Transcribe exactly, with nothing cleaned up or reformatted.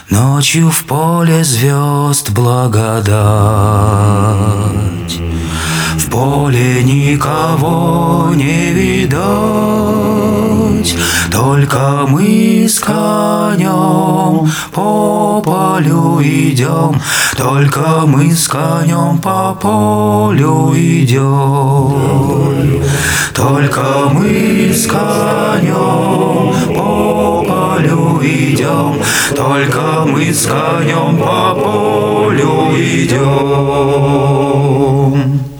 Ночью в поле звезд благодать, в поле никого не видать, только мы с конем по полю идем, только мы с конем по полю идем, только мы с конем по полю идем, только мы с конем по полю идем.